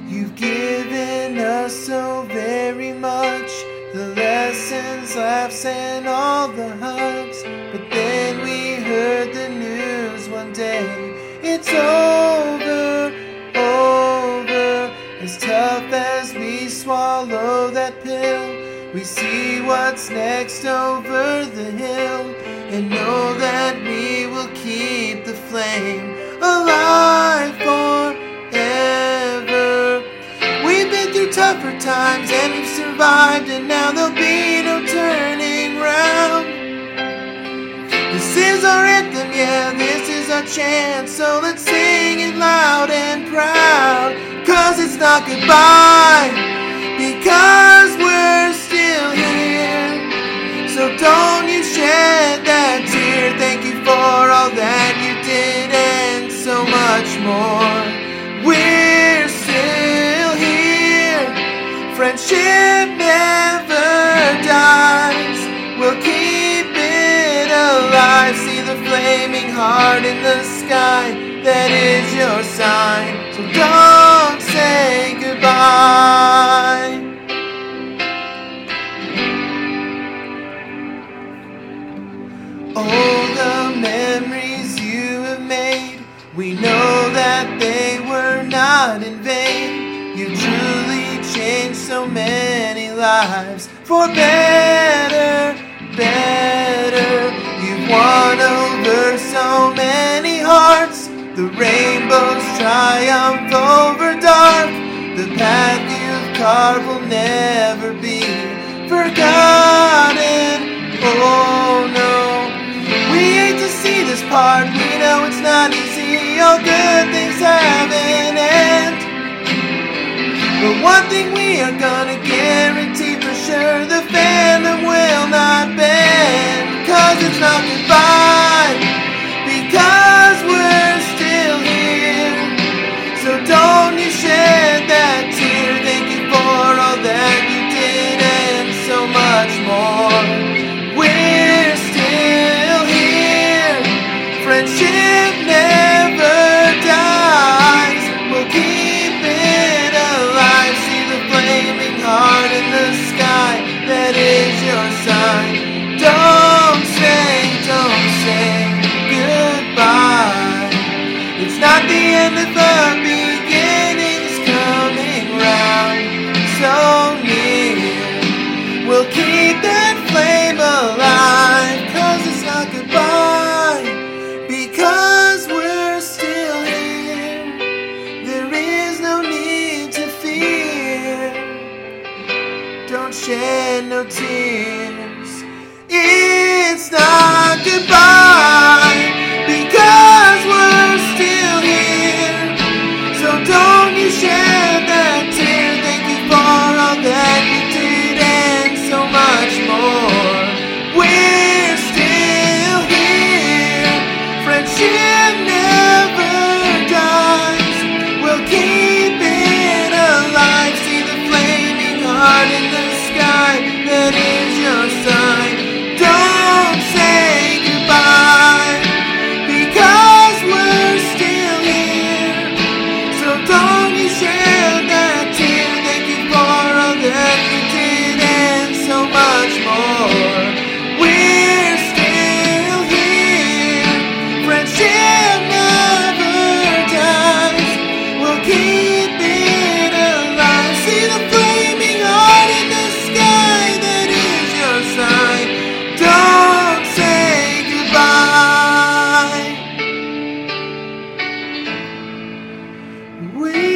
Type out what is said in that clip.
You've given us so very much, the lessons, laughs, and all the hugs. But then we heard the news one day, it's over, over. As tough as we swallow that pill, we see what's next over the hill, and know that we will keep the flame alive forever. We've been through tougher times and we've survived, and now there'll be no turning round. This is our anthem, yeah, this is our chance, so let's sing it loud and proud. 'Cause it's not goodbye, because we're still here. So don't you shed that tear. Thank you for all that you did and so much more. We're still here. Friendship never dies. We'll keep it alive. See the flaming heart in the sky. That is your sign. So don't say goodbye. Oh, the memories you have made, we know that they were not in vain. You truly changed so many lives for better, better. You've won over so many hearts. The rainbows triumph over dark. The path you've carved will never be forgotten. Oh no, we hate to see this part. We know it's not easy. All good things have an end. But one thing we are gonna guarantee for sure, the fandom will not bend. 'Cause it's not goodbye, because we're still here. So don't you shed that tear. Thank you for all that you did and so much more. We're still here. Friendship never dies. We'll keep it alive. See the flaming heart in the sky. That is your sign. Don't say goodbye. It's not the end of the beginning's coming round so near. We'll keep that flame alive. 'Cause it's not goodbye, because we're still here. There is no need to fear. Don't shed no tears. It's not goodbye, because we're still here. So don't you shed that tear. Thank you for all that you did and so much more. We're still here. Friendship never dies. We'll keep it alive. See the flaming heart in the sky. That is your sign. Don't say goodbye, because we're still here. So don't you shed that tear. Thank you for all that you did and so much more. We're still here. Friendship never dies. We'll keep it alive. See the flaming heart in the sky. That is your sign. Don't say goodbye.